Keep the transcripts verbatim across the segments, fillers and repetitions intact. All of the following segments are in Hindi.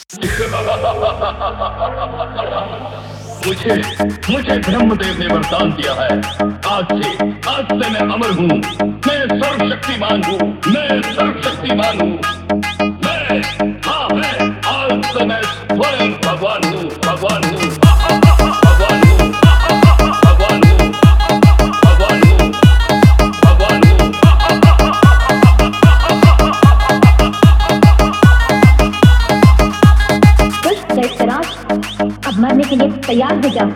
मुझे मुझे ब्रह्मदेव ने वरदान दिया है। आज से आज से मैं अमर हूँ, मैं सर्वशक्तिमान हूँ, मैं सर्वशक्तिमान हूँ। मैं हाँ मैं आज से मैं स्वयं भगवान हूँ, भगवान हूँ, भगवान हूँ, भगवान हूँ, भगवान हूँ, भगवान हूँ। अब मरने के लिए तैयार हो जाओ।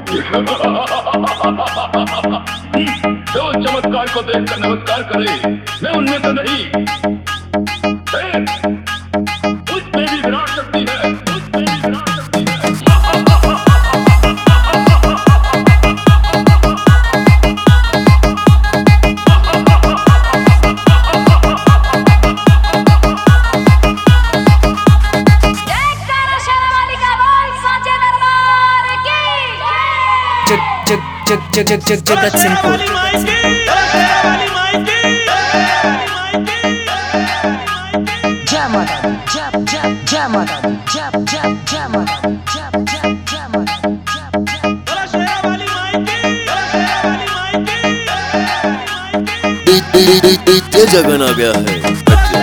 जो चमत्कार को देखकर नमस्कार करे, मैं उनमें तो नहीं। उसमें भी विराट शक्ति है, उसमें भी विराट शक्ति है। जग जग जग जग जगत सिंहपुर। जय माता दी, जय जय जय माता दी, जय जय जय माता दी, जय जय जय माता दी। ये जगन आ गया है।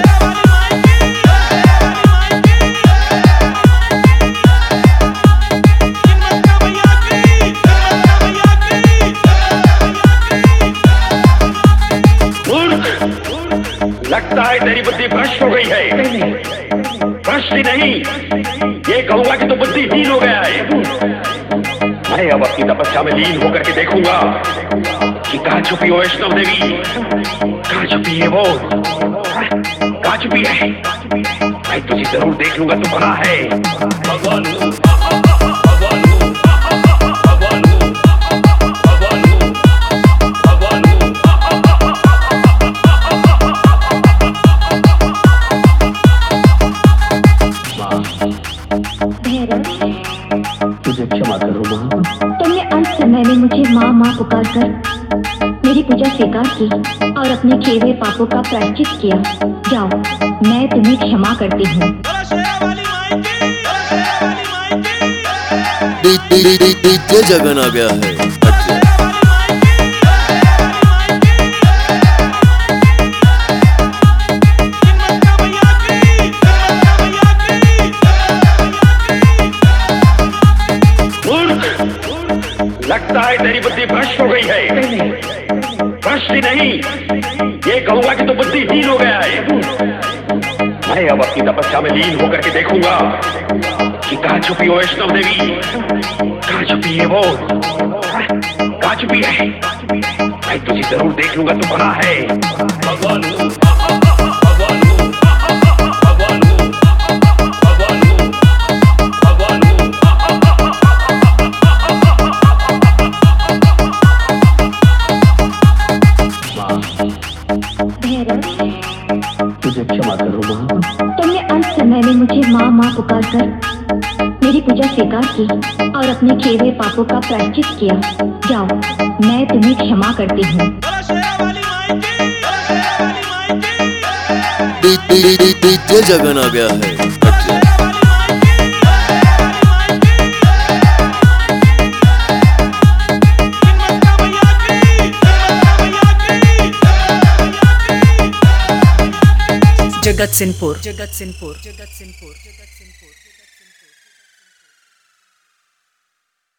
लगता है तेरी बुद्धि भ्रष्ट हो गई है। भ्रष्ट ही नहीं, ये कहूंगा कि तू बुद्धिहीन हो गया है। मैं अब अपनी तपस्या में लीन होकर के देखूंगा कि कहाँ छुपी हो वैष्णव देवी, कहाँ छुपी है वो, कहाँ छुपी है। मैं तुझे जरूर देख लूंगा, तू कहाँ है। भगवान हूँ, भगवान हूँ, भगवान हूँ, भगवान हूँ, भगवान हूँ। तुझे क्षमा करो माँ। तुमने अंत समय में मुझे माँ माँ पुकार कर मेरी पूजा स्वीकार की और अपने किए हुए पापों का प्रायश्चित किया। जाओ, मैं तुम्हें क्षमा करती हूँ। ये जगन आ गया है। लगता है तेरी बुद्धि भ्रष्ट हो गई है। भ्रष्ट ही नहीं, ये कहूंगा कि तू बुद्धिहीन हो गया है। मैं अब अपनी तपस्या में लीन होकर के देखूंगा कि कहाँ छुपी हो वैष्णव देवी, कहाँ छुपी है वो, कहाँ छुपी है। मैं तुझे जरूर देख लूंगा, तू कहाँ है। भगवान हूँ, भगवान हूँ, भगवान हूँ, भगवान हूँ, भगवान हूँ। तुझे क्षमा करो माँ। तुमने अंत समय में मुझे माँ माँ पुकार कर मेरी पूजा स्वीकार की और अपने किए हुए पापों का प्रायश्चित किया। जाओ, मैं तुम्हें क्षमा करती हूँ। ये जगन आ गया है। जगत सिंहपुर, जगत सिंहपुर, जगत सिंहपुर, जगत सिंहपुर।